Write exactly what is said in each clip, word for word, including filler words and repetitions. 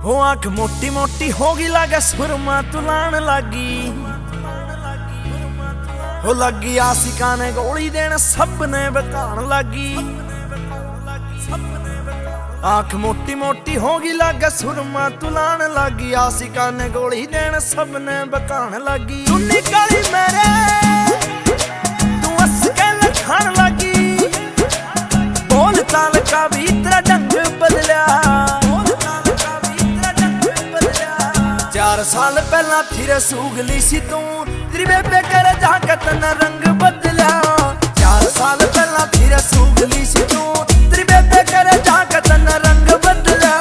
हो आंख मोटी मोटी होगी लागे सुरमा तुलान लागी हो लगी आशिका ने गोली देन सब ने बकान लागी आंख मोटी मोटी होगी लागे सुरमा तुलान लागी आशिका ने गोली देन सब ने बकान लागी चुन्नी काली मेरे तू हंस के लखान लागी बोल चाल का भी तेरा ढंग बदलिया चार साल पहला फिर सूगली सी तू तेरी बेबे करे जाकत न रंग बदलिया चार साल पहला फिर सूगली सी तू तेरी बेबे करे जाकत न रंग बदलिया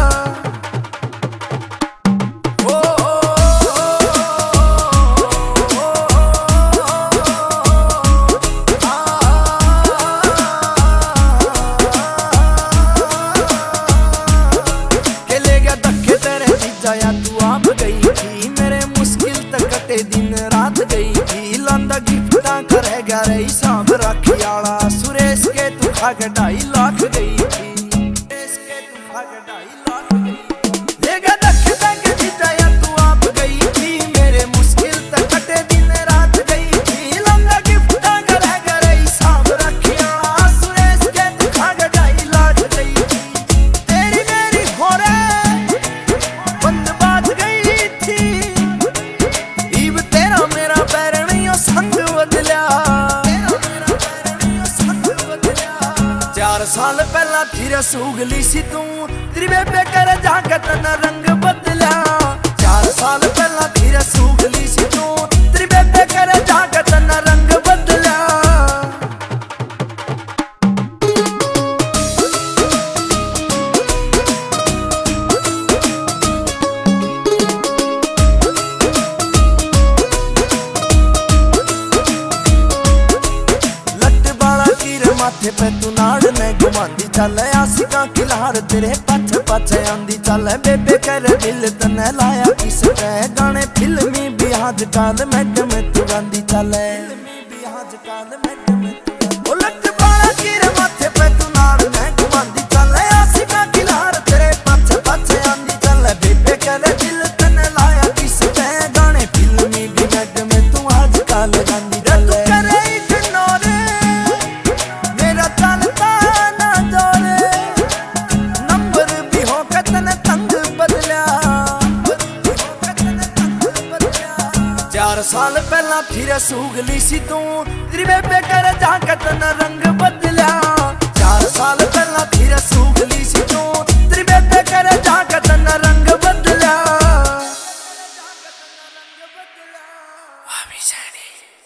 जाया तू आप गई थी मेरे मुश्किल तक कटे दिन रात गई थी लांदा गिफ्टा करे गरे हिसाब राखी आला सुरेश के तू खा के ढाई लाख गई थी सुरेश के तू खा के ढाई लाख गई लेगा दख तक जी जाया तू आप गई थी मेरे मुश्किल तक कटे दिन रात गई थी लांदा गिफ्टा करे गरे हिसाब राखी आला सुरेश के तू खा के ढाई लाख गई थी तेरी मेरी हो रे चार साल पहला फिर सूगली सी तू तेरी बेबे करे जाकत न रंग बदलिया चार साल पहला फिर सूगली सी तू तेरी बेबे करे जाकत न रंग बदलिया माथे पे तू नाड़ ने घुमांदी चल आशिका खिलार तेरे पाछे पाछे आंदी चल बेबे कर दिल तने लाया किस पे गाने फिल्मी भी आजकल मैडम तू गांदी चल फिल्मी भी आजकल मैडम तू लट बाला कीर माथे पे तू नाड़ ने घुमांदी चल आशिका खिलार तेरे पाछे पाछे आंदी चल बेबे कर दिल तने लाया किस पे गाने फिल्मी भी मैडम तू आजकल गांदी चल चार साल पहला फिर सूगली सी तू तेरी बेबे करे जाकत न रंग बदलिया चार साल पहला फिर सूगली सी तू तेरी बेबे करे जाकत न रंग बदलिया।